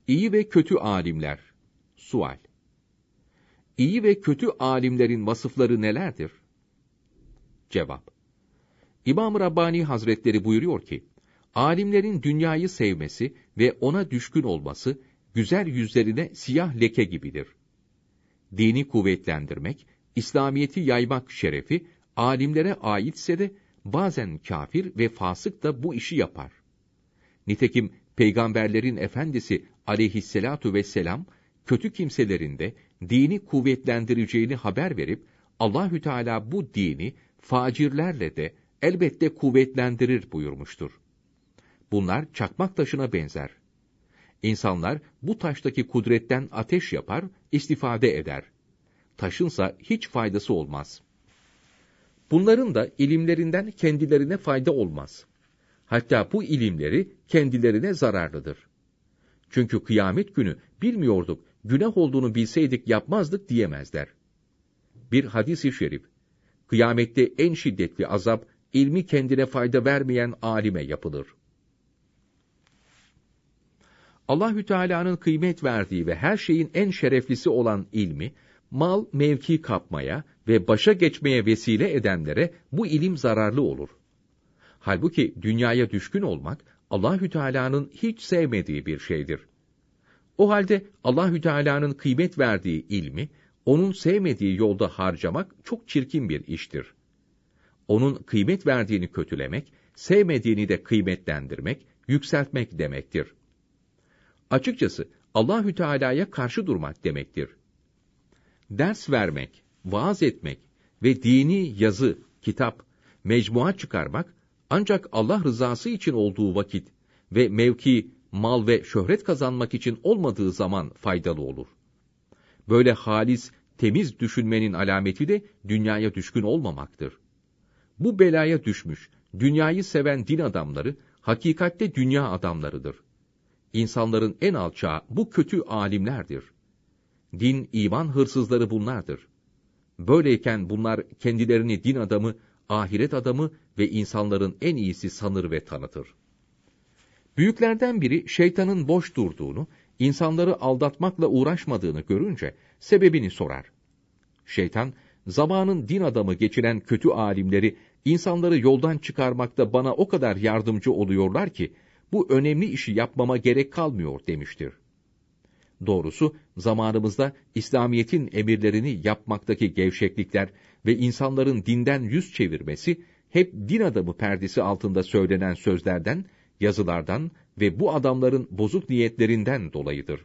İyi ve kötü alimler. Sual. İyi ve kötü alimlerin vasıfları nelerdir? Cevap. İmam-ı Rabbani Hazretleri buyuruyor ki, alimlerin dünyayı sevmesi ve ona düşkün olması, güzel yüzlerine siyah leke gibidir. Dini kuvvetlendirmek, İslamiyet'i yaymak şerefi, alimlere aitse de, bazen kafir ve fasık da bu işi yapar. Nitekim peygamberlerin efendisi aleyhisselatu vesselam, kötü kimselerin de dini kuvvetlendireceğini haber verip, Allahü Teala bu dini facirlerle de elbette kuvvetlendirir buyurmuştur. Bunlar çakmak taşına benzer. İnsanlar bu taştaki kudretten ateş yapar, istifade eder. Taşınsa hiç faydası olmaz. Bunların da ilimlerinden kendilerine fayda olmaz. Hatta bu ilimleri kendilerine zararlıdır. Çünkü kıyamet günü bilmiyorduk, günah olduğunu bilseydik yapmazdık diyemezler. Bir hadis-i şerif, kıyamette en şiddetli azap, ilmi kendine fayda vermeyen alime yapılır. Allahü Teala'nın kıymet verdiği ve her şeyin en şereflisi olan ilmi, mal, mevki kapmaya ve başa geçmeye vesile edenlere bu ilim zararlı olur. Halbuki dünyaya düşkün olmak, Allahü Teala'nın hiç sevmediği bir şeydir. O halde Allahü Teala'nın kıymet verdiği ilmi, onun sevmediği yolda harcamak çok çirkin bir iştir. Onun kıymet verdiğini kötülemek, sevmediğini de kıymetlendirmek, yükseltmek demektir. Açıkçası Allahü Teala'ya karşı durmak demektir. Ders vermek, vaaz etmek ve dini yazı, kitap, mecmua çıkarmak ancak Allah rızası için olduğu vakit ve mevki, mal ve şöhret kazanmak için olmadığı zaman faydalı olur. Böyle halis, temiz düşünmenin alameti de dünyaya düşkün olmamaktır. Bu belaya düşmüş, dünyayı seven din adamları, hakikatte dünya adamlarıdır. İnsanların en alçağı bu kötü alimlerdir. Din, iman hırsızları bunlardır. Böyleyken bunlar kendilerini din adamı, ahiret adamı ve insanların en iyisi sanır ve tanıtır. Büyüklerden biri şeytanın boş durduğunu, insanları aldatmakla uğraşmadığını görünce sebebini sorar. Şeytan, zamanın din adamı geçiren kötü alimleri, insanları yoldan çıkarmakta bana o kadar yardımcı oluyorlar ki, bu önemli işi yapmama gerek kalmıyor demiştir. Doğrusu zamanımızda İslamiyet'in emirlerini yapmaktaki gevşeklikler ve insanların dinden yüz çevirmesi, hep din adamı perdesi altında söylenen sözlerden, yazılardan ve bu adamların bozuk niyetlerinden dolayıdır.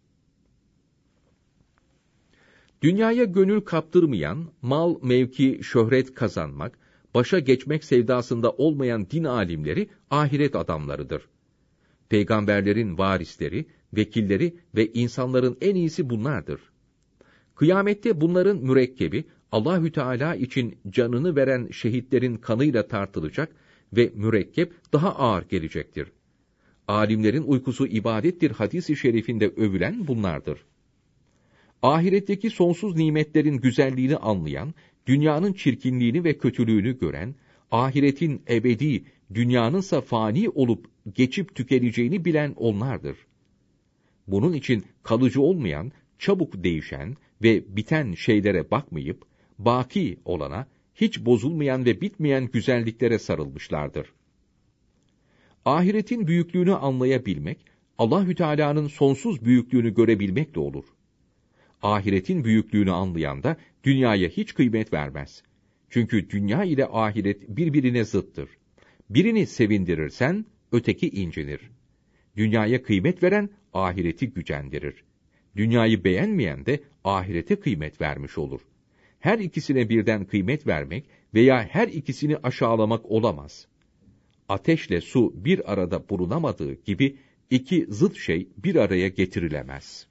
Dünyaya gönül kaptırmayan, mal, mevki, şöhret kazanmak, başa geçmek sevdasında olmayan din alimleri ahiret adamlarıdır. Peygamberlerin varisleri, vekilleri ve insanların en iyisi bunlardır. Kıyamette bunların mürekkebi, Allahü Teala için canını veren şehitlerin kanıyla tartılacak ve mürekkep daha ağır gelecektir. Alimlerin uykusu ibadettir hadis-i şerifinde övülen bunlardır. Ahiretteki sonsuz nimetlerin güzelliğini anlayan, dünyanın çirkinliğini ve kötülüğünü gören, ahiretin ebedi, dünyanınsa fani olup geçip tükeneceğini bilen onlardır. Bunun için kalıcı olmayan, çabuk değişen ve biten şeylere bakmayıp, baki olana, hiç bozulmayan ve bitmeyen güzelliklere sarılmışlardır. Ahiretin büyüklüğünü anlayabilmek, Allahü Teala'nın sonsuz büyüklüğünü görebilmek de olur. Ahiretin büyüklüğünü anlayan da dünyaya hiç kıymet vermez. Çünkü dünya ile ahiret birbirine zıttır. Birini sevindirirsen öteki incinir. Dünyaya kıymet veren ahireti gücendirir. Dünyayı beğenmeyen de ahirete kıymet vermiş olur. Her ikisine birden kıymet vermek veya her ikisini aşağılamak olamaz. Ateşle su bir arada bulunamadığı gibi iki zıt şey bir araya getirilemez.